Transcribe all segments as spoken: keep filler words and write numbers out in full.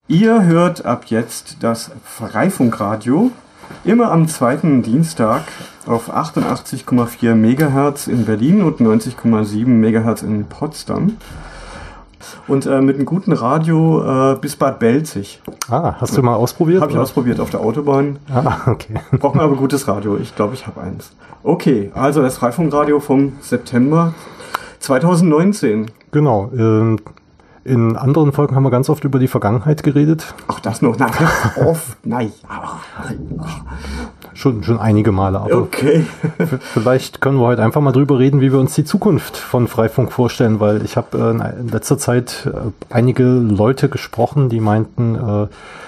Ihr hört ab jetzt das Freifunkradio, immer am zweiten Dienstag auf achtundachtzig Komma vier Megahertz in Berlin und neunzig Komma sieben Megahertz in Potsdam. Und äh, mit einem guten Radio äh, bis Bad Belzig. Ah, hast du mal ausprobiert? Habe ich ausprobiert auf der Autobahn. Ah, okay. Braucht man aber gutes Radio. Ich glaube, ich habe eins. Okay, also das Freifunkradio vom September zweitausendneunzehn. Genau. Ähm, in anderen Folgen haben wir ganz oft über die Vergangenheit geredet. Ach, das noch? Nein, oft, nein. Schon, schon einige Male. Aber okay. Vielleicht können wir heute einfach mal drüber reden, wie wir uns die Zukunft von Freifunk vorstellen, weil ich habe äh, in letzter Zeit äh, einige Leute gesprochen, die meinten, äh,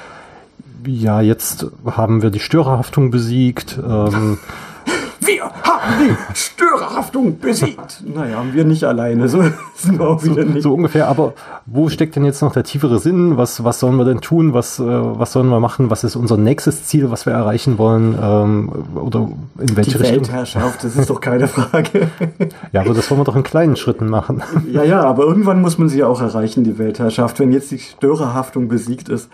ja, jetzt haben wir die Störerhaftung besiegt. Ähm, Wir haben die Störerhaftung besiegt. Naja, haben wir nicht alleine. So sind wir auch wieder so, nicht. so ungefähr. Aber wo steckt denn jetzt noch der tiefere Sinn? Was, was sollen wir denn tun? Was, äh, was sollen wir machen? Was ist unser nächstes Ziel, was wir erreichen wollen? Ähm, oder in welche die Richtung? Weltherrschaft, das ist doch keine Frage. Ja, aber das wollen wir doch in kleinen Schritten machen. Ja, ja, aber irgendwann muss man sie auch erreichen, die Weltherrschaft, wenn jetzt die Störerhaftung besiegt ist.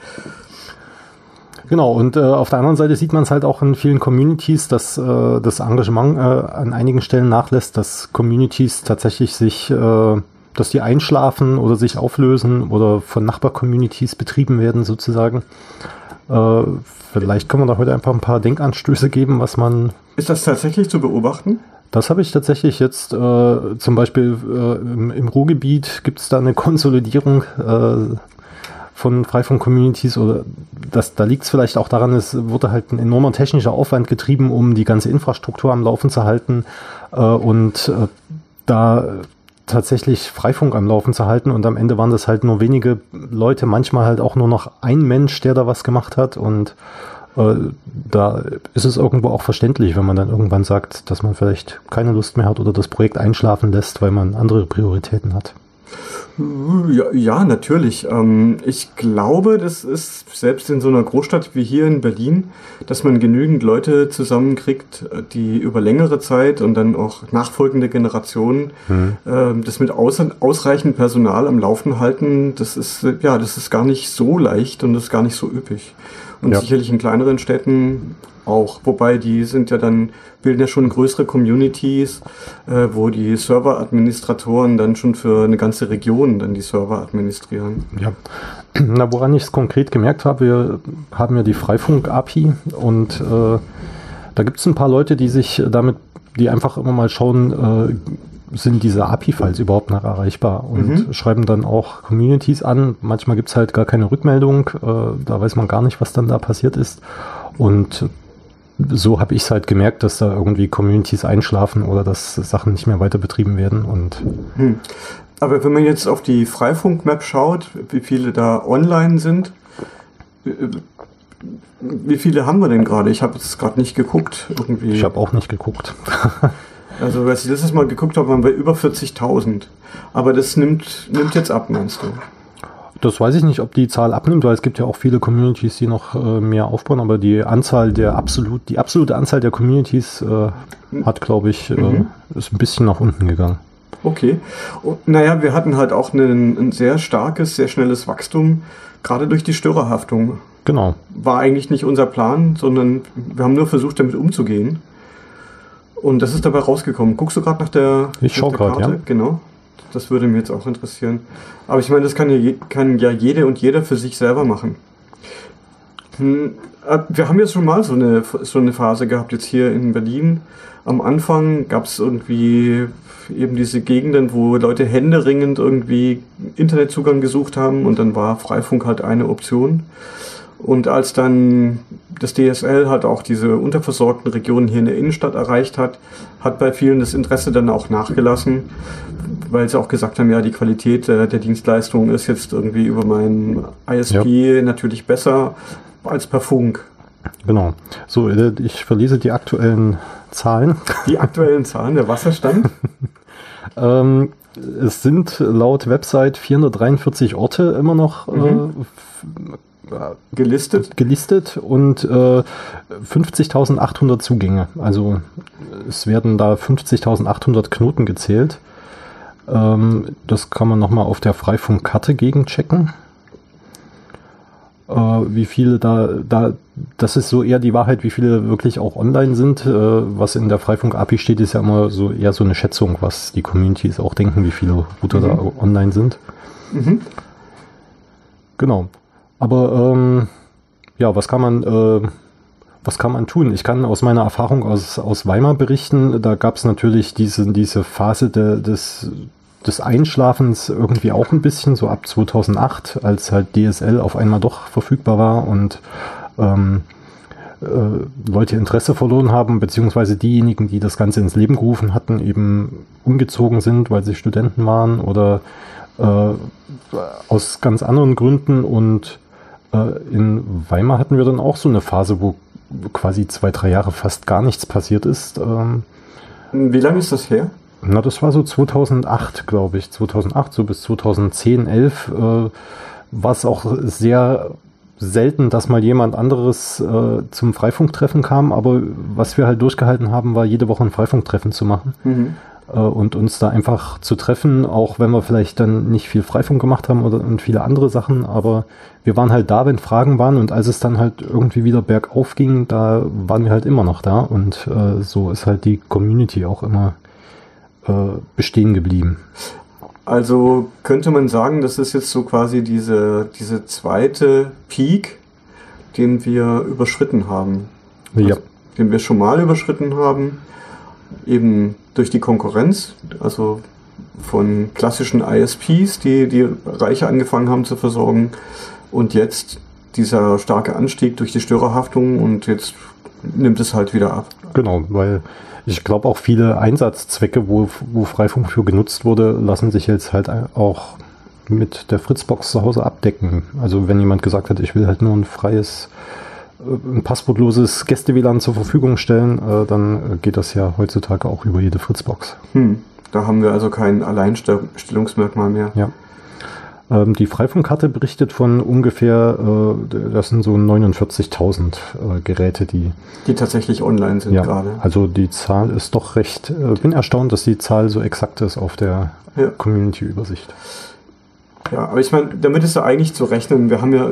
Genau, und äh, auf der anderen Seite sieht man es halt auch in vielen Communities, dass äh, das Engagement äh, an einigen Stellen nachlässt, dass Communities tatsächlich sich, äh, dass die einschlafen oder sich auflösen oder von Nachbar-Communities betrieben werden sozusagen. Äh, vielleicht können wir da heute einfach ein paar Denkanstöße geben, was man... Ist das tatsächlich zu beobachten? Das habe ich tatsächlich jetzt äh, zum Beispiel äh, im, im Ruhrgebiet gibt es da eine Konsolidierung äh, von Freifunk-Communities, oder das, da liegt es vielleicht auch daran, es wurde halt ein enormer technischer Aufwand getrieben, um die ganze Infrastruktur am Laufen zu halten äh, und äh, da tatsächlich Freifunk am Laufen zu halten, und am Ende waren das halt nur wenige Leute, manchmal halt auch nur noch ein Mensch, der da was gemacht hat, und äh, da ist es irgendwo auch verständlich, wenn man dann irgendwann sagt, dass man vielleicht keine Lust mehr hat oder das Projekt einschlafen lässt, weil man andere Prioritäten hat. Ja, ja, natürlich. Ähm, ich glaube, das ist selbst in so einer Großstadt wie hier in Berlin, dass man genügend Leute zusammenkriegt, die über längere Zeit und dann auch nachfolgende Generationen mhm. äh, das mit aus, ausreichend Personal am Laufen halten. Das ist, ja, das ist gar nicht so leicht und das ist gar nicht so üppig. Und ja. Sicherlich in kleineren Städten auch, wobei die sind ja dann, bilden ja schon größere Communities, äh, wo die Serveradministratoren dann schon für eine ganze Region dann die Server administrieren. Ja, na, woran ich es konkret gemerkt habe, wir haben ja die Freifunk-A P I, und äh, da gibt es ein paar Leute, die sich damit, die einfach immer mal schauen, äh, sind diese A P I-Files überhaupt noch erreichbar, und mhm. schreiben dann auch Communities an. Manchmal gibt es halt gar keine Rückmeldung, äh, da weiß man gar nicht, was dann da passiert ist, und so habe ich es halt gemerkt, dass da irgendwie Communities einschlafen oder dass Sachen nicht mehr weiter betrieben werden. Und hm. Aber wenn man jetzt auf die Freifunk-Map schaut, wie viele da online sind, wie viele haben wir denn gerade? Ich habe jetzt gerade nicht geguckt. Irgendwie. Ich habe auch nicht geguckt. Also, als ich letztes Mal geguckt habe, waren wir über vierzigtausend. Aber das nimmt, nimmt jetzt ab, meinst du? Das weiß ich nicht, ob die Zahl abnimmt, weil es gibt ja auch viele Communities, die noch äh, mehr aufbauen, aber die Anzahl der absolut, die absolute Anzahl der Communities äh, hat, glaube ich, äh, mhm. ist ein bisschen nach unten gegangen. Okay. Und, naja, wir hatten halt auch einen, ein sehr starkes, sehr schnelles Wachstum, gerade durch die Störerhaftung. Genau. War eigentlich nicht unser Plan, sondern wir haben nur versucht, damit umzugehen. Und das ist dabei rausgekommen. Guckst du gerade nach der, ich schau gerade, ja. Genau. Das würde mich jetzt auch interessieren. Aber ich meine, das kann ja, kann ja jede und jeder für sich selber machen. Hm, wir haben jetzt schon mal so eine, so eine Phase gehabt, jetzt hier in Berlin. Am Anfang gab es irgendwie eben diese Gegenden, wo Leute händeringend irgendwie Internetzugang gesucht haben, und dann war Freifunk halt eine Option. Und als dann das D S L halt auch diese unterversorgten Regionen hier in der Innenstadt erreicht hat, hat bei vielen das Interesse dann auch nachgelassen, weil sie auch gesagt haben, ja, die Qualität äh, der Dienstleistung ist jetzt irgendwie über meinen I S P ja. natürlich besser als per Funk. Genau. So, ich verlese die aktuellen Zahlen. Die aktuellen Zahlen, der Wasserstand? ähm, es sind laut Website vierhundertdreiundvierzig Orte immer noch mhm. äh, gelistet. gelistet und äh, fünfzigtausendachthundert Zugänge. Also es werden da fünfzigtausendachthundert Knoten gezählt. Ähm, das kann man nochmal auf der Freifunk-Karte gegenchecken. äh, wie viele da, da, das ist so eher die Wahrheit, wie viele wirklich auch online sind. Äh, was in der Freifunk-A P I steht, ist ja immer so eher so eine Schätzung, was die Communities auch denken, wie viele Router mhm. da online sind. Mhm. Genau. Aber ähm, ja, was kann man äh, was kann man tun? Ich kann aus meiner Erfahrung aus, aus Weimar berichten. Da gab es natürlich diese, diese Phase de, des, des Einschlafens irgendwie auch ein bisschen, so ab zweitausendacht, als halt D S L auf einmal doch verfügbar war und ähm, äh, Leute Interesse verloren haben, beziehungsweise diejenigen, die das Ganze ins Leben gerufen hatten, eben umgezogen sind, weil sie Studenten waren oder äh, aus ganz anderen Gründen. Und äh, in Weimar hatten wir dann auch so eine Phase, wo quasi zwei, drei Jahre fast gar nichts passiert ist. Ähm, Wie lange ist das her? Na, das war so zweitausendacht, glaube ich. zweitausendacht, so bis zweitausendzehn, elf äh, war es auch sehr selten, dass mal jemand anderes äh, zum Freifunktreffen kam. Aber was wir halt durchgehalten haben, war jede Woche ein Freifunktreffen zu machen. Mhm. Äh, und uns da einfach zu treffen, auch wenn wir vielleicht dann nicht viel Freifunk gemacht haben oder und viele andere Sachen. Aber wir waren halt da, wenn Fragen waren. Und als es dann halt irgendwie wieder bergauf ging, da waren wir halt immer noch da. Und äh, so ist halt die Community auch immer bestehen geblieben. Also könnte man sagen, das ist jetzt so quasi diese, diese zweite Peak, den wir überschritten haben. Ja. Also, den wir schon mal überschritten haben, eben durch die Konkurrenz, also von klassischen I S Ps, die die Reiche angefangen haben zu versorgen, und jetzt dieser starke Anstieg durch die Störerhaftung, und jetzt nimmt es halt wieder ab. Genau, weil ich glaube auch viele Einsatzzwecke, wo, wo Freifunk für genutzt wurde, lassen sich jetzt halt auch mit der Fritzbox zu Hause abdecken. Also wenn jemand gesagt hat, ich will halt nur ein freies, ein passwortloses Gäste-W L A N zur Verfügung stellen, dann geht das ja heutzutage auch über jede Fritzbox. Hm, da haben wir also kein Alleinstellungsmerkmal mehr. Ja. Die Freifunkkarte berichtet von ungefähr, das sind so neunundvierzigtausend Geräte, die... Die tatsächlich online sind ja, gerade. Also die Zahl ist doch recht... Ich bin erstaunt, dass die Zahl so exakt ist auf der ja. Community-Übersicht. Ja, aber ich meine, damit ist ja eigentlich zu rechnen. Wir haben ja,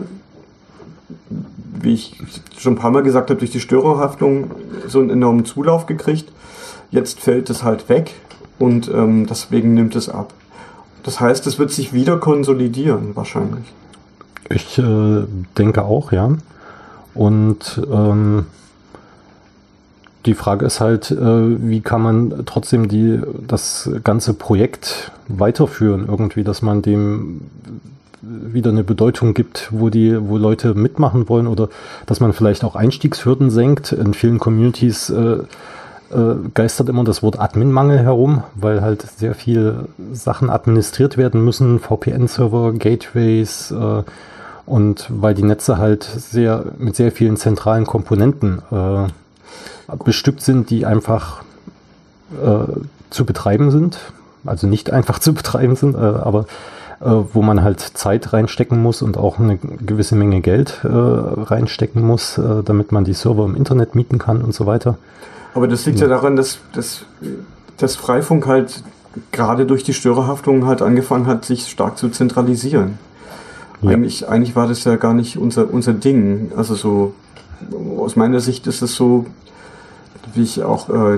wie ich schon ein paar Mal gesagt habe, durch die Störerhaftung so einen enormen Zulauf gekriegt. Jetzt fällt es halt weg und ähm, deswegen nimmt es ab. Das heißt, es wird sich wieder konsolidieren, wahrscheinlich. Ich äh, denke auch, ja. Und ähm, die Frage ist halt, äh, wie kann man trotzdem die, das ganze Projekt weiterführen, irgendwie, dass man dem wieder eine Bedeutung gibt, wo die, wo Leute mitmachen wollen, oder dass man vielleicht auch Einstiegshürden senkt. In vielen Communities äh, geistert immer das Wort Admin-Mangel herum, weil halt sehr viele Sachen administriert werden müssen, V P N-Server, Gateways äh, und weil die Netze halt sehr mit sehr vielen zentralen Komponenten äh, bestückt sind, die einfach äh, zu betreiben sind, also nicht einfach zu betreiben sind, äh, aber äh, wo man halt Zeit reinstecken muss und auch eine gewisse Menge Geld äh, reinstecken muss, äh, damit man die Server im Internet mieten kann und so weiter. Aber das liegt ja daran, dass, dass, dass Freifunk halt gerade durch die Störerhaftung halt angefangen hat, sich stark zu zentralisieren. Ja. Eigentlich, eigentlich war das ja gar nicht unser, unser Ding. Also so, aus meiner Sicht ist es so, wie ich auch äh,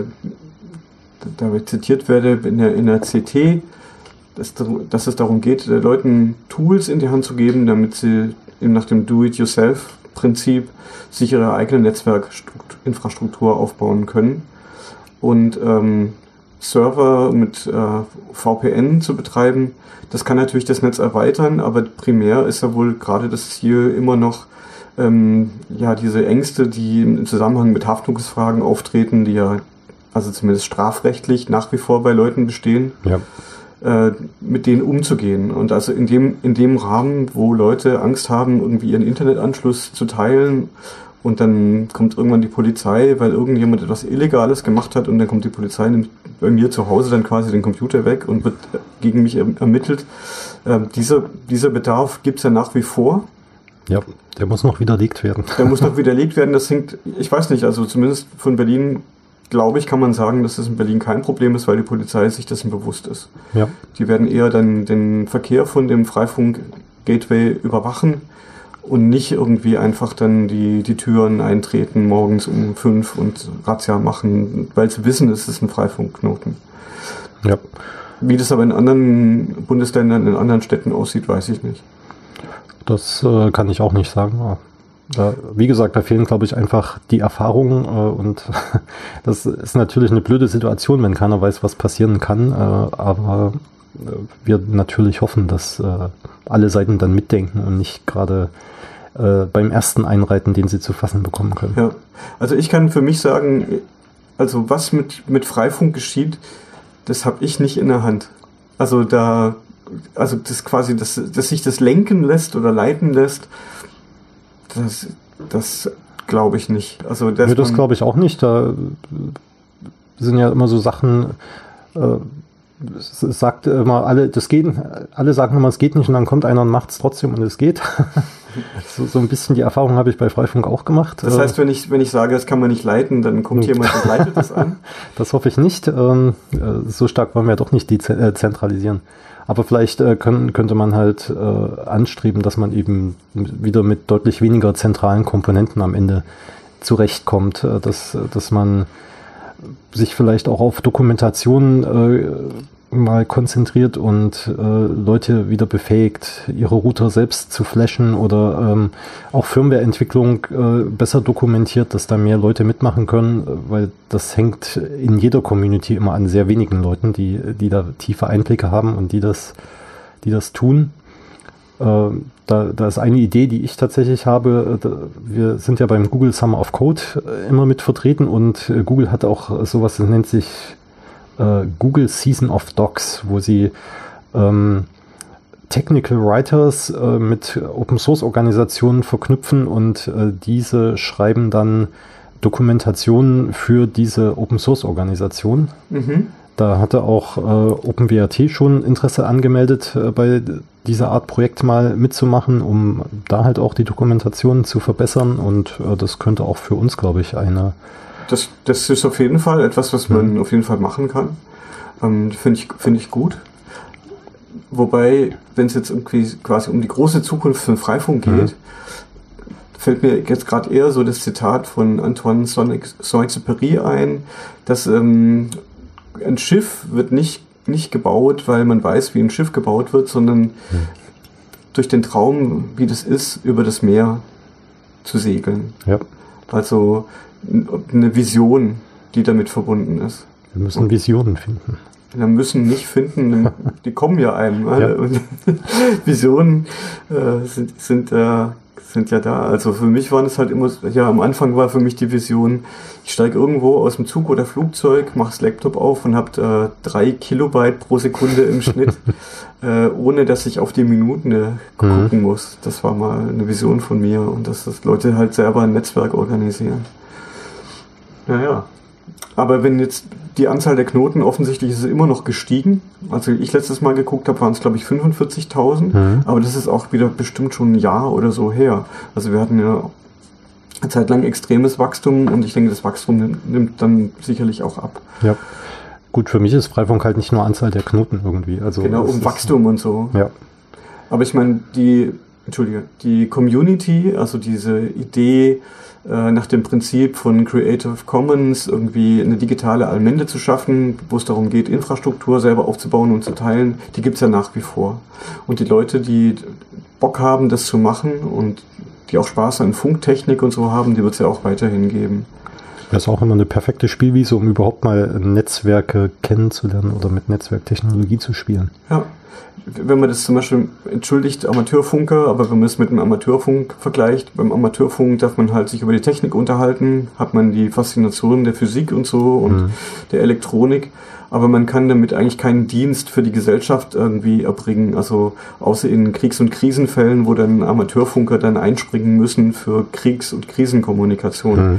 da zitiert werde in der, in der C T, dass, dass es darum geht, Leuten Tools in die Hand zu geben, damit sie eben nach dem Do-it-yourself-Prinzip sich ihre eigene Netzwerkinfrastruktur aufbauen können. Und ähm, Server mit äh, V P N zu betreiben, das kann natürlich das Netz erweitern, aber primär ist ja wohl gerade das Ziel immer noch ähm, ja diese Ängste, die im Zusammenhang mit Haftungsfragen auftreten, die ja also zumindest strafrechtlich nach wie vor bei Leuten bestehen, ja. äh, mit denen umzugehen. Und also in dem, in dem Rahmen, wo Leute Angst haben, irgendwie ihren Internetanschluss zu teilen, und dann kommt irgendwann die Polizei, weil irgendjemand etwas Illegales gemacht hat, und dann kommt die Polizei, nimmt bei mir zu Hause dann quasi den Computer weg und wird gegen mich ermittelt. Ähm, dieser, dieser Bedarf gibt es ja nach wie vor. Ja, der muss noch widerlegt werden. Der muss noch widerlegt werden. Das hängt, ich weiß nicht, also zumindest von Berlin, glaube ich, kann man sagen, dass das in Berlin kein Problem ist, weil die Polizei sich dessen bewusst ist. Ja. Die werden eher dann den Verkehr von dem Freifunk-Gateway überwachen und nicht irgendwie einfach dann die, die Türen eintreten morgens um fünf und Razzia machen, weil sie wissen, es ist ein Freifunkknoten. Ja. Wie das aber in anderen Bundesländern, in anderen Städten aussieht, weiß ich nicht. Das äh, kann ich auch nicht sagen. Da, wie gesagt, da fehlen, glaube ich, einfach die Erfahrungen äh, und das ist natürlich eine blöde Situation, wenn keiner weiß, was passieren kann, äh, aber äh, wir natürlich hoffen, dass äh, alle Seiten dann mitdenken und nicht gerade äh, beim ersten einreiten, den sie zu fassen bekommen können. Ja, also ich kann für mich sagen, also was mit, mit Freifunk geschieht, das habe ich nicht in der Hand. Also da, also das quasi, dass, dass sich das lenken lässt oder leiten lässt, das, das glaube ich nicht. Also dass nee, das glaube ich auch nicht. Da sind ja immer so Sachen, äh, es sagt immer alle, das geht, alle sagen immer, es geht nicht und dann kommt einer und macht es trotzdem und es geht. so, so ein bisschen die Erfahrung habe ich bei Freifunk auch gemacht. Das heißt, wenn ich, wenn ich sage, das kann man nicht leiten, dann kommt jemand und leitet das an? Das hoffe ich nicht. Ähm, so stark wollen wir ja doch nicht dezentralisieren. Aber vielleicht äh, können, könnte man halt äh, anstreben, dass man eben wieder mit deutlich weniger zentralen Komponenten am Ende zurechtkommt, äh, dass, dass man sich vielleicht auch auf Dokumentation äh, mal konzentriert und äh, Leute wieder befähigt, ihre Router selbst zu flashen oder ähm, auch Firmwareentwicklung äh, besser dokumentiert, dass da mehr Leute mitmachen können, weil das hängt in jeder Community immer an sehr wenigen Leuten, die, die da tiefe Einblicke haben und die das, die das tun. Äh, da, da ist eine Idee, die ich tatsächlich habe. Da, wir sind ja beim Google Summer of Code äh, immer mit vertreten und äh, Google hat auch sowas, das nennt sich äh, Google Season of Docs, wo sie ähm, Technical Writers äh, mit Open Source Organisationen verknüpfen und äh, diese schreiben dann Dokumentationen für diese Open Source Organisation. Mhm. Da hatte auch äh, OpenWrt schon Interesse angemeldet, äh, bei dieser Art Projekt mal mitzumachen, um da halt auch die Dokumentation zu verbessern und äh, das könnte auch für uns, glaube ich, eine... Das, das ist auf jeden Fall etwas, was man mhm. auf jeden Fall machen kann. Ähm, Finde ich, find ich gut. Wobei, wenn es jetzt irgendwie quasi um die große Zukunft von Freifunk geht, mhm. fällt mir jetzt gerade eher so das Zitat von Antoine Saint-Exupéry ein, dass ähm, ein Schiff wird nicht, nicht gebaut, weil man weiß, wie ein Schiff gebaut wird, sondern mhm. durch den Traum, wie das ist, über das Meer zu segeln. Ja. Also eine Vision, die damit verbunden ist. Wir müssen Und Visionen finden. Wir müssen nicht finden, die kommen ja einem. Ja. Und Visionen äh, sind, sind, äh, sind ja da. Also für mich waren es halt immer, ja, am Anfang war für mich die Vision, ich steige irgendwo aus dem Zug oder Flugzeug, mache das Laptop auf und habe äh, drei Kilobyte pro Sekunde im Schnitt, äh, ohne dass ich auf die Minuten äh, gucken mhm. muss. Das war mal eine Vision von mir und dass das Leute halt selber ein Netzwerk organisieren. Naja, aber wenn jetzt die Anzahl der Knoten, offensichtlich ist es immer noch gestiegen. Also ich letztes Mal geguckt habe, waren es glaube ich fünfundvierzigtausend, mhm. aber das ist auch wieder bestimmt schon ein Jahr oder so her. Also wir hatten ja eine Zeit lang extremes Wachstum und ich denke, das Wachstum nimmt, nimmt dann sicherlich auch ab. Ja, gut, für mich ist Freifunk halt nicht nur Anzahl der Knoten irgendwie. Also genau, um Wachstum ist, und so. Ja. Aber ich meine, die, Entschuldige, die Community, also diese Idee, nach dem Prinzip von Creative Commons irgendwie eine digitale Allmende zu schaffen, wo es darum geht, Infrastruktur selber aufzubauen und zu teilen, die gibt's ja nach wie vor. Und die Leute, die Bock haben, das zu machen und die auch Spaß an Funktechnik und so haben, die wird's ja auch weiterhin geben. Das ist auch immer eine perfekte Spielwiese, um überhaupt mal Netzwerke kennenzulernen oder mit Netzwerktechnologie zu spielen. Ja. Wenn man das zum Beispiel, entschuldigt Amateurfunker, aber wenn man es mit einem Amateurfunk vergleicht, beim Amateurfunk darf man halt sich über die Technik unterhalten, hat man die Faszination der Physik und so und mhm. der Elektronik, aber man kann damit eigentlich keinen Dienst für die Gesellschaft irgendwie erbringen, also außer in Kriegs- und Krisenfällen, wo dann Amateurfunker dann einspringen müssen für Kriegs- und Krisenkommunikation. Mhm.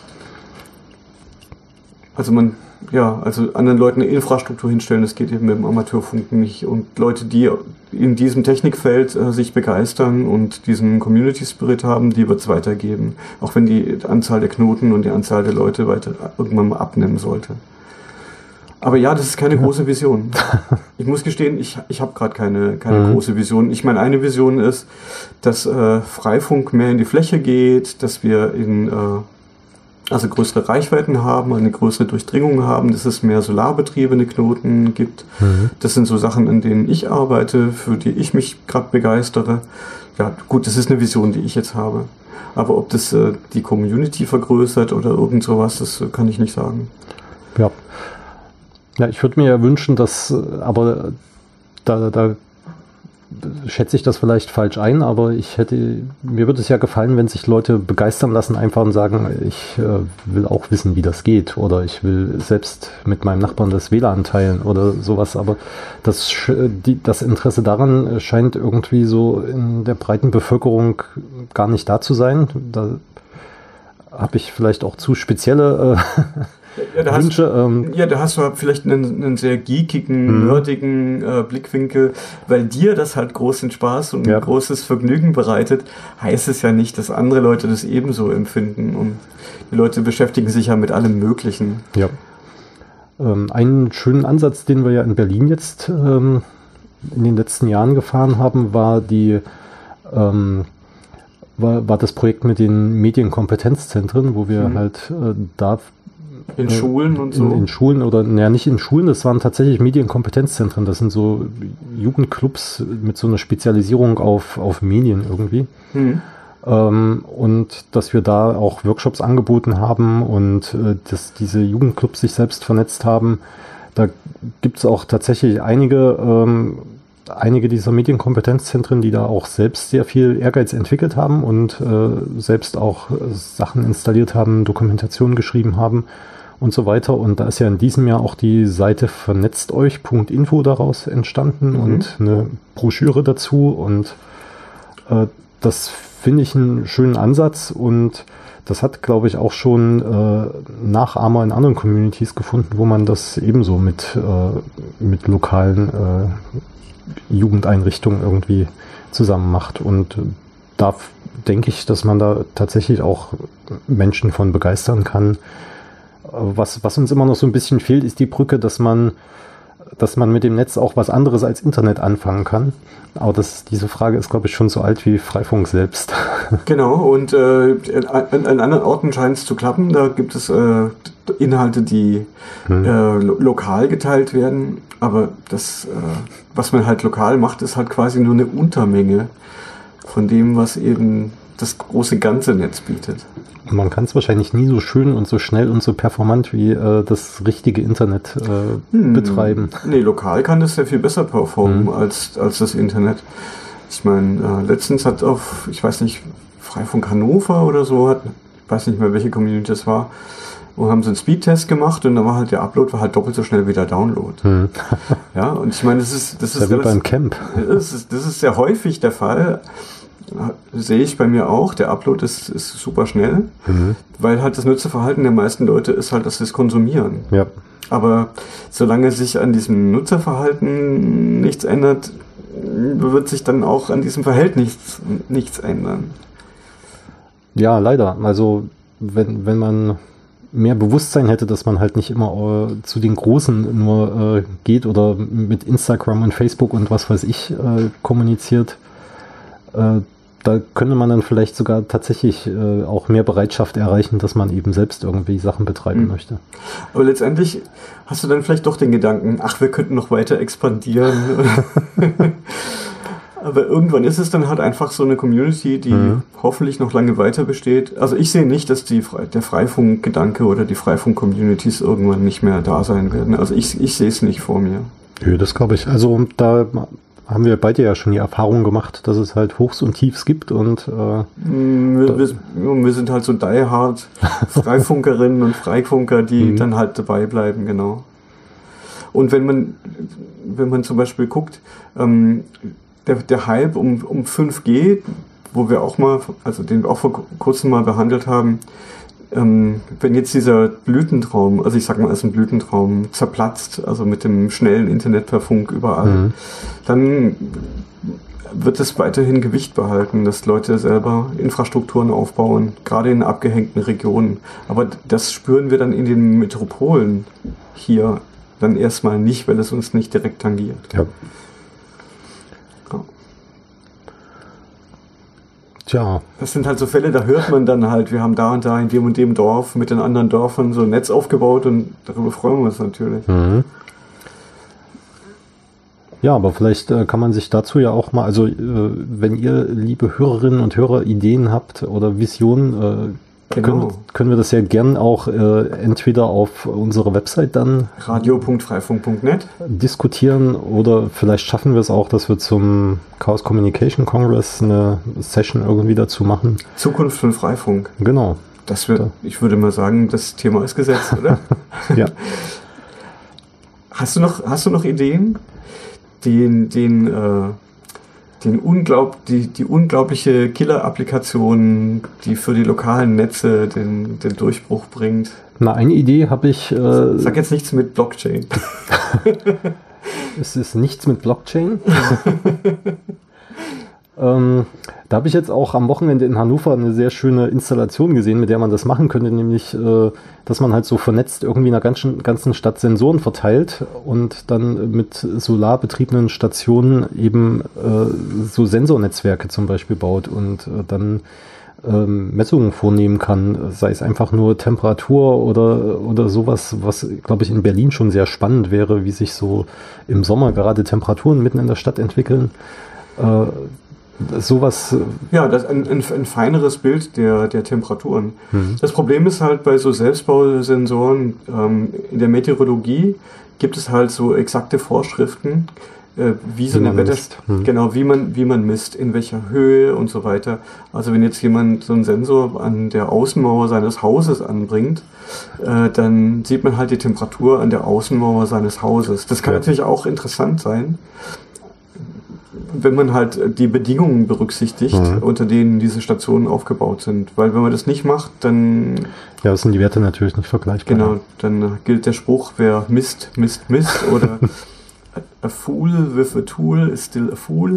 Also man Ja, also anderen Leuten eine Infrastruktur hinstellen, das geht eben mit dem Amateurfunk nicht. Und Leute, die in diesem Technikfeld äh, sich begeistern und diesen Community Spirit haben, die wird es weitergeben. Auch wenn die Anzahl der Knoten und die Anzahl der Leute weiter irgendwann mal abnehmen sollte. Aber ja, das ist keine große Vision. Ich muss gestehen, ich, ich habe gerade keine, keine mhm. große Vision. Ich meine, eine Vision ist, dass äh, Freifunk mehr in die Fläche geht, dass wir in äh, also größere Reichweiten haben, eine größere Durchdringung haben, dass es mehr solarbetriebene Knoten gibt. Mhm. Das sind so Sachen, an denen ich arbeite, für die ich mich gerade begeistere. Ja, gut, das ist eine Vision, die ich jetzt habe. Aber ob das äh, die Community vergrößert oder irgend sowas, das äh, kann ich nicht sagen. Ja. Ja, ich würde mir ja wünschen, dass, aber da, da schätze ich das vielleicht falsch ein, aber ich hätte, mir würde es ja gefallen, wenn sich Leute begeistern lassen, einfach und sagen, ich äh, will auch wissen, wie das geht, oder ich will selbst mit meinem Nachbarn das W L A N teilen oder sowas, aber das, die, das Interesse daran scheint irgendwie so in der breiten Bevölkerung gar nicht da zu sein. Da habe ich vielleicht auch zu spezielle äh, Ja, da Wünsche. Hast, Ähm, ja, da hast du vielleicht einen, einen sehr geekigen, nerdigen äh, Blickwinkel, weil dir das halt großen Spaß und ja. ein großes Vergnügen bereitet, heißt es ja nicht, dass andere Leute das ebenso empfinden. Und die Leute beschäftigen sich ja mit allem Möglichen. Ja. Ähm, einen schönen Ansatz, den wir ja in Berlin jetzt ähm, in den letzten Jahren gefahren haben, war die ähm, war, war das Projekt mit den Medienkompetenzzentren, wo wir mhm. halt äh, da in äh, Schulen und so? In, in Schulen oder, naja, nicht in Schulen, das waren tatsächlich Medienkompetenzzentren. Das sind so Jugendclubs mit so einer Spezialisierung auf, auf Medien irgendwie. Mhm. Ähm, und dass wir da auch Workshops angeboten haben und äh, dass diese Jugendclubs sich selbst vernetzt haben. Da gibt es auch tatsächlich einige, ähm, einige dieser Medienkompetenzzentren, die da auch selbst sehr viel Ehrgeiz entwickelt haben und äh, selbst auch Sachen installiert haben, Dokumentationen geschrieben haben und so weiter. Und da ist ja in diesem Jahr auch die Seite vernetzt euch Punkt info daraus entstanden mhm. und eine Broschüre dazu. Und äh, das finde ich einen schönen Ansatz und das hat, glaube ich, auch schon äh, Nachahmer in anderen Communities gefunden, wo man das ebenso mit, äh, mit lokalen äh, Jugendeinrichtungen irgendwie zusammen macht. Und da denke ich, dass man da tatsächlich auch Menschen von begeistern kann. Was, was uns immer noch so ein bisschen fehlt, ist die Brücke, dass man, dass man mit dem Netz auch was anderes als Internet anfangen kann. Aber das, diese Frage ist, glaube ich, schon so alt wie Freifunk selbst. Genau, und äh, an, an anderen Orten scheint es zu klappen. Da gibt es äh, Inhalte, die hm. äh, lo- lokal geteilt werden. Aber das, äh, was man halt lokal macht, ist halt quasi nur eine Untermenge von dem, was eben das große ganze Netz bietet. Man kann es wahrscheinlich nie so schön und so schnell und so performant wie äh, das richtige Internet äh, hm. betreiben. Nee, lokal kann das sehr viel besser performen hm. als, als das Internet. Ich meine, äh, letztens hat auf, ich weiß nicht, Freifunk Hannover oder so, hat, ich weiß nicht mehr, welche Community das war, und haben sie einen Speedtest gemacht und dann war halt der Upload war halt doppelt so schnell wie der Download. Hm. Ja, und ich meine, das ist, das ist, ja, wie beim Camp. Das ist, das ist sehr häufig der Fall. Sehe ich bei mir auch, der Upload ist, ist super schnell, mhm. weil halt das Nutzerverhalten der meisten Leute ist halt, dass sie es konsumieren. Ja. Aber solange sich an diesem Nutzerverhalten nichts ändert, wird sich dann auch an diesem Verhältnis nichts ändern. Ja, leider. Also wenn, wenn man mehr Bewusstsein hätte, dass man halt nicht immer äh, zu den Großen nur äh, geht oder mit Instagram und Facebook und was weiß ich äh, kommuniziert, äh, da könnte man dann vielleicht sogar tatsächlich äh, auch mehr Bereitschaft erreichen, dass man eben selbst irgendwie Sachen betreiben mhm. möchte. Aber letztendlich hast du dann vielleicht doch den Gedanken, ach, wir könnten noch weiter expandieren. Aber irgendwann ist es dann halt einfach so eine Community, die mhm. hoffentlich noch lange weiter besteht. Also ich sehe nicht, dass die Fre- der Freifunk-Gedanke oder die Freifunk-Communities irgendwann nicht mehr da sein werden. Also ich, ich sehe es nicht vor mir. Ja, das glaube ich. Also da haben wir beide ja schon die Erfahrung gemacht, dass es halt Hochs und Tiefs gibt und äh, wir, wir, wir sind halt so diehard Freifunkerinnen und Freifunker, die mhm. dann halt dabei bleiben, genau. Und wenn man wenn man zum Beispiel guckt, ähm, der, der Hype um, um fünf G, wo wir auch mal, also den wir auch vor kurzem mal behandelt haben, Ähm, wenn jetzt dieser Blütentraum, also ich sag mal, als ein Blütentraum zerplatzt, also mit dem schnellen Internet per Funk überall, mhm. dann wird es weiterhin Gewicht behalten, dass Leute selber Infrastrukturen aufbauen, gerade in abgehängten Regionen. Aber das spüren wir dann in den Metropolen hier dann erstmal nicht, weil es uns nicht direkt tangiert. Ja. Ja. Tja. Das sind halt so Fälle, da hört man dann halt, wir haben da und da in dem und dem Dorf mit den anderen Dörfern so ein Netz aufgebaut und darüber freuen wir uns natürlich. Mhm. Ja, aber vielleicht äh, kann man sich dazu ja auch mal, also äh, wenn ihr, liebe Hörerinnen und Hörer, Ideen habt oder Visionen, äh, genau. können, können wir das ja gern auch äh, entweder auf unserer Website dann radio punkt freifunk punkt net diskutieren oder vielleicht schaffen wir es auch, dass wir zum Chaos Communication Congress eine Session irgendwie dazu machen. Zukunft von Freifunk. Genau. Das wird, ich würde mal sagen, das Thema ist gesetzt, oder? Ja. Hast du noch, hast du noch Ideen? Den, den, äh, den unglaub, die, die unglaubliche Killer-Applikation, die für die lokalen Netze den, den Durchbruch bringt. Na, eine Idee habe ich. Äh, Sag jetzt nichts mit Blockchain. Es ist nichts mit Blockchain. ähm, da habe ich jetzt auch am Wochenende in Hannover eine sehr schöne Installation gesehen, mit der man das machen könnte, nämlich, äh, dass man halt so vernetzt irgendwie in einer ganzen, ganzen Stadt Sensoren verteilt und dann mit solarbetriebenen Stationen eben äh, so Sensornetzwerke zum Beispiel baut und äh, dann ähm, Messungen vornehmen kann, sei es einfach nur Temperatur oder, oder sowas, was, glaube ich, in Berlin schon sehr spannend wäre, wie sich so im Sommer gerade Temperaturen mitten in der Stadt entwickeln. Äh, sowas. Ja, das ein, ein, ein feineres Bild der, der Temperaturen. Mhm. Das Problem ist halt bei so Selbstbausensoren, ähm, in der Meteorologie gibt es halt so exakte Vorschriften, äh, wie so Wie eine man Wetter, misst. Mhm. genau, wie man, wie man misst, in welcher Höhe und so weiter. Also wenn jetzt jemand so einen Sensor an der Außenmauer seines Hauses anbringt, äh, dann sieht man halt die Temperatur an der Außenmauer seines Hauses. Das kann Ja. natürlich auch interessant sein, wenn man halt die Bedingungen berücksichtigt, Mhm. unter denen diese Stationen aufgebaut sind. Weil wenn man das nicht macht, dann, Ja, das sind die Werte natürlich nicht vergleichbar. genau, dann gilt der Spruch, wer misst, misst, misst, oder a fool with a tool is still a fool.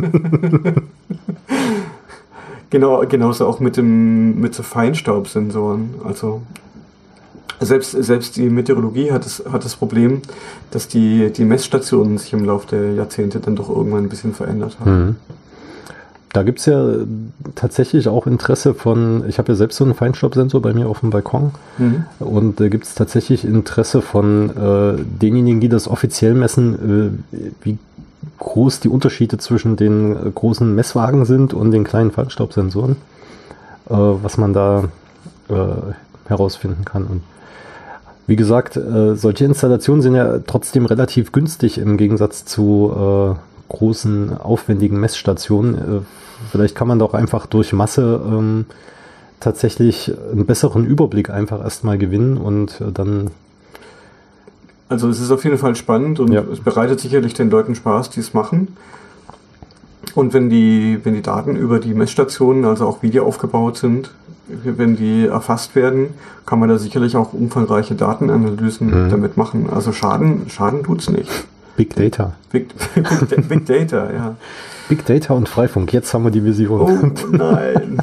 Genau, genauso auch mit dem, mit so Feinstaubsensoren. Also, Selbst, selbst die Meteorologie hat das, hat das Problem, dass die, die Messstationen sich im Laufe der Jahrzehnte dann doch irgendwann ein bisschen verändert haben. Mhm. Da gibt es ja tatsächlich auch Interesse von, ich habe ja selbst so einen Feinstaubsensor bei mir auf dem Balkon Mhm. und da gibt es tatsächlich Interesse von äh, denjenigen, die das offiziell messen, äh, wie groß die Unterschiede zwischen den äh, großen Messwagen sind und den kleinen Feinstaubsensoren, äh, was man da äh, herausfinden kann. Und wie gesagt, äh, solche Installationen sind ja trotzdem relativ günstig im Gegensatz zu äh, großen, aufwendigen Messstationen. Äh, vielleicht kann man doch einfach durch Masse ähm, tatsächlich einen besseren Überblick einfach erstmal gewinnen und äh, dann... Also es ist auf jeden Fall spannend und Ja. es bereitet sicherlich den Leuten Spaß, die es machen. Und wenn die, wenn die Daten über die Messstationen, also auch Video aufgebaut sind, wenn die erfasst werden, kann man da sicherlich auch umfangreiche Datenanalysen Mhm. damit machen. Also Schaden, Schaden tut's nicht. Big Data. Big, Big, Big Data, ja. Big Data und Freifunk, jetzt haben wir die Vision. Oh nein.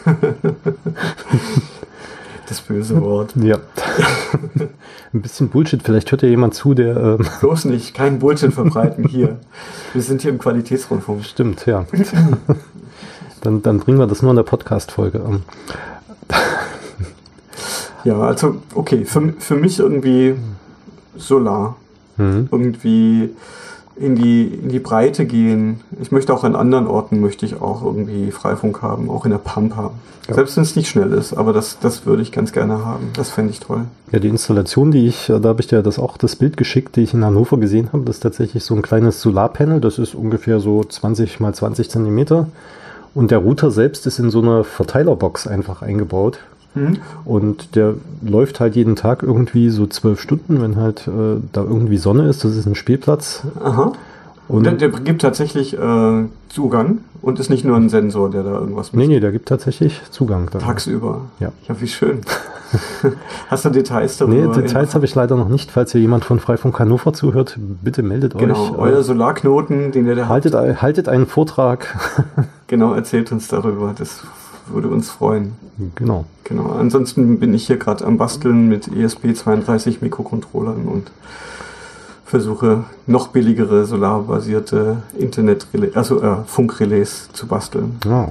Das böse Wort. Ja. Ein bisschen Bullshit, vielleicht hört ja jemand zu, der... Ähm, Bloß nicht, kein Bullshit verbreiten hier. Wir sind hier im Qualitätsrundfunk. stimmt, ja. Dann, dann bringen wir das nur in der Podcast-Folge. Ähm, Ja, also okay, für, für mich irgendwie Solar. mhm. Irgendwie in die, in die Breite gehen. Ich möchte auch an anderen Orten, möchte ich auch irgendwie Freifunk haben, auch in der Pampa. Ja. Selbst wenn es nicht schnell ist, aber das, das würde ich ganz gerne haben. Das fände ich toll. Ja, die Installation, die ich, da habe ich dir das auch das Bild geschickt, die ich in Hannover gesehen habe, das ist tatsächlich so ein kleines Solarpanel, das ist ungefähr so zwanzig mal zwanzig Zentimeter und der Router selbst ist in so eine Verteilerbox einfach eingebaut. Mhm. Und der läuft halt jeden Tag irgendwie so zwölf Stunden, wenn halt äh, da irgendwie Sonne ist. Das ist ein Spielplatz. Aha. Und Der, der gibt tatsächlich äh, Zugang und ist nicht nur ein Sensor, der da irgendwas nee, nee, der gibt tatsächlich Zugang. Dann. Tagsüber. Ja. Ja, wie schön. Hast du Details darüber? Nee, Details habe ich leider noch nicht. Falls hier jemand von Freifunk Hannover zuhört, bitte meldet Genau, euch. euer Äh, Solarknoten, den ihr da habt. haltet, haltet einen Vortrag. Genau, erzählt uns darüber. Das würde uns freuen. Genau. Genau. Ansonsten bin ich hier gerade am Basteln mit E S P zweiunddreißig Mikrocontrollern und versuche, noch billigere solarbasierte Internet-Relais, also äh, Funkrelais zu basteln. Ja.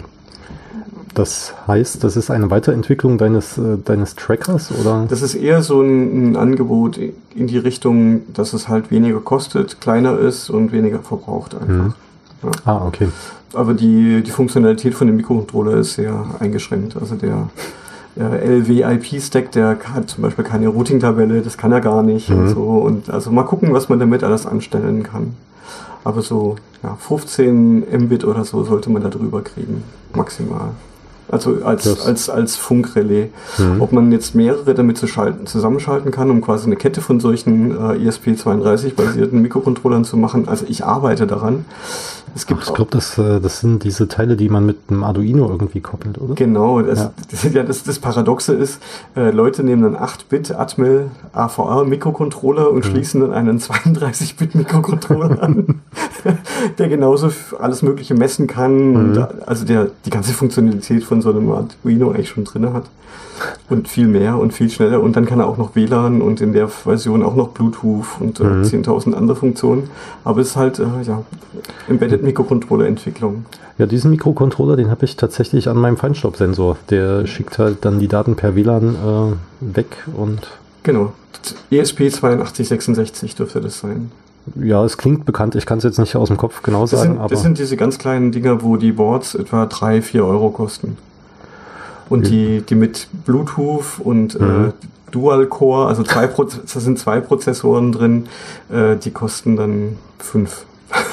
Das heißt, das ist eine Weiterentwicklung deines, äh, deines Trackers, oder? Das ist eher so ein, ein Angebot in die Richtung, dass es halt weniger kostet, kleiner ist und weniger verbraucht einfach. Mhm. Ja. Ah, okay. Aber die, die Funktionalität von dem Mikrocontroller ist sehr eingeschränkt. Also der, der L W I P-Stack, der hat zum Beispiel keine Routing-Tabelle, das kann er gar nicht mhm. und so. Und also mal gucken, was man damit alles anstellen kann. Aber so ja, fünfzehn Mbit oder so sollte man da drüber kriegen, maximal. Also als, als, als Funkrelais. Mhm. Ob man jetzt mehrere damit zu schalten, zusammenschalten kann, um quasi eine Kette von solchen äh, E S P zweiunddreißig-basierten Mikrocontrollern zu machen. Also ich arbeite daran. Es gibt Ach, ich glaube, das, das sind diese Teile, die man mit einem Arduino irgendwie koppelt, oder? Genau. Das, ja. Das, ja, das, das Paradoxe ist, äh, Leute nehmen einen acht Bit Atmel A V R-Mikrocontroller und mhm. schließen dann einen zweiunddreißig Bit Mikrocontroller an, der genauso alles Mögliche messen kann. Mhm. Und da, also der die ganze Funktionalität von so einem Arduino eigentlich schon drin hat. Und viel mehr und viel schneller. Und dann kann er auch noch W L A N und in der Version auch noch Bluetooth und äh, mhm. zehntausend andere Funktionen. Aber es ist halt, äh, ja, Embedded Mikrocontroller-Entwicklung. Ja, diesen Mikrocontroller, den habe ich tatsächlich an meinem Feinstaubsensor. Der schickt halt dann die Daten per W L A N äh, weg und... Genau. E S P zweiundachtzig sechsundsechzig dürfte das sein. Ja, es klingt bekannt. Ich kann es jetzt nicht aus dem Kopf genau das sagen. Sind, aber das sind diese ganz kleinen Dinger, wo die Boards etwa drei, vier Euro kosten. Und die, die mit Bluetooth und mhm. äh, Dual-Core, also zwei Proze- da sind zwei Prozessoren drin, äh, die kosten dann fünf.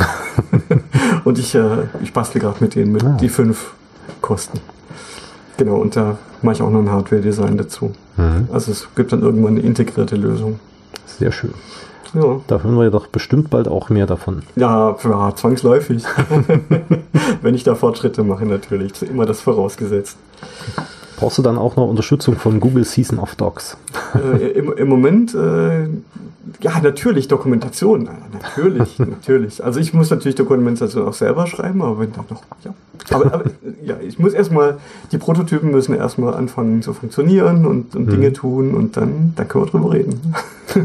Und ich, äh, ich bastle gerade mit denen, mit ah. die fünf kosten. Genau, und da mache ich auch noch ein Hardware-Design dazu. Mhm. Also es gibt dann irgendwann eine integrierte Lösung. Sehr schön. Ja. Da hören wir doch bestimmt bald auch mehr davon. Ja, ja zwangsläufig. Wenn ich da Fortschritte mache, natürlich. Immer das vorausgesetzt. Brauchst du dann auch noch Unterstützung von Google Season of Docs? Äh, im, Im Moment, äh, ja, natürlich Dokumentation. Natürlich, natürlich. Also ich muss natürlich Dokumentation auch selber schreiben, aber wenn dann noch, ja. Aber, aber ja, ich muss erstmal, die Prototypen müssen erstmal anfangen zu funktionieren und, und mhm. Dinge tun und dann, dann können wir drüber reden.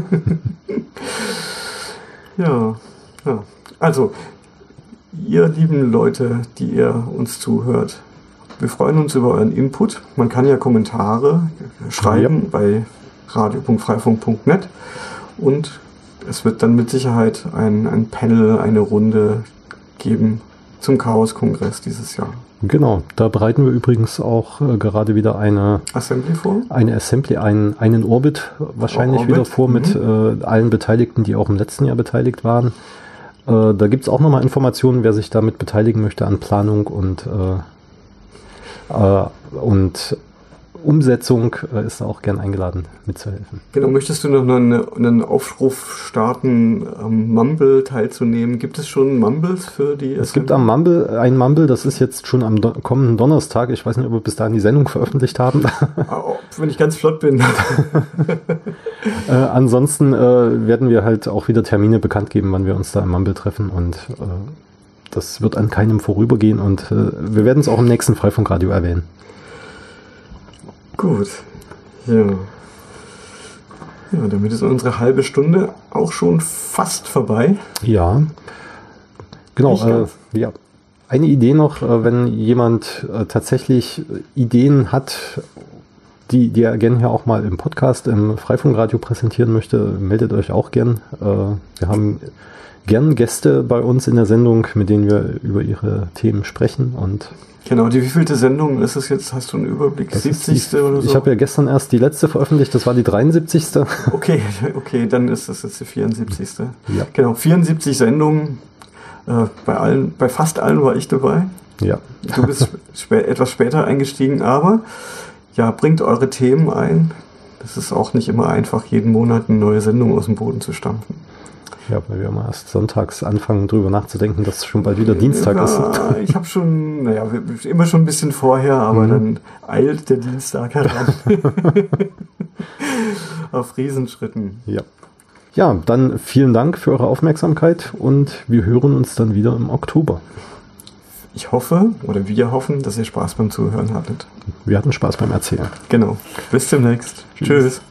ja, ja. Also, ihr lieben Leute, die ihr uns zuhört, wir freuen uns über euren Input. Man kann ja Kommentare schreiben ja. bei radio punkt freifunk punkt net und es wird dann mit Sicherheit ein, ein Panel, eine Runde geben zum Chaos-Kongress dieses Jahr. Genau, da bereiten wir übrigens auch äh, gerade wieder eine Assembly vor. Eine Assembly, einen, einen Orbit wahrscheinlich Orbit. wieder vor mit mhm. äh, allen Beteiligten, die auch im letzten Jahr beteiligt waren. Äh, da gibt es auch nochmal Informationen, wer sich damit beteiligen möchte an Planung und äh, Uh, und Umsetzung uh, ist auch gern eingeladen mitzuhelfen. Genau, möchtest du noch einen, einen Aufruf starten, am Mumble teilzunehmen? Gibt es schon Mumbles für die? Es gibt am Mumble ein Mumble, das ist jetzt schon am do- kommenden Donnerstag. Ich weiß nicht, ob wir bis dahin die Sendung veröffentlicht haben. Oh, wenn ich ganz flott bin. uh, ansonsten uh, werden wir halt auch wieder Termine bekannt geben, wann wir uns da im Mumble treffen und uh, das wird an keinem vorübergehen und äh, wir werden es auch im nächsten Freifunkradio erwähnen. Gut. Ja. Ja, damit ist unsere halbe Stunde auch schon fast vorbei. Ja. Genau. Äh, ja. Eine Idee noch, äh, wenn jemand äh, tatsächlich Ideen hat, die, die er gerne hier auch mal im Podcast, im Freifunkradio präsentieren möchte, meldet euch auch gern. Äh, wir haben gern Gäste bei uns in der Sendung, mit denen wir über ihre Themen sprechen. Und genau, die wievielte Sendung ist es jetzt? Hast du einen Überblick? siebzigste oder so? Ich habe ja gestern erst die letzte veröffentlicht, das war die dreiundsiebzigste Okay, okay, dann ist das jetzt die vierundsiebzigste Ja. Genau, vierundsiebzig Sendungen. Äh, bei allen, bei fast allen war ich dabei. Ja. Du bist spä- etwas später eingestiegen, aber ja, bringt eure Themen ein. Das ist auch nicht immer einfach, jeden Monat eine neue Sendung aus dem Boden zu stampfen. Ja, weil wir immer erst sonntags anfangen, drüber nachzudenken, dass schon bald wieder Dienstag ja, ist. Ich habe schon, naja, immer schon ein bisschen vorher, aber mhm. dann eilt der Dienstag heran. Auf Riesenschritten. Ja. Ja, dann vielen Dank für eure Aufmerksamkeit und wir hören uns dann wieder im Oktober. Ich hoffe, oder wir hoffen, dass ihr Spaß beim Zuhören hattet. Wir hatten Spaß beim Erzählen. Genau. Bis demnächst. Tschüss. Tschüss.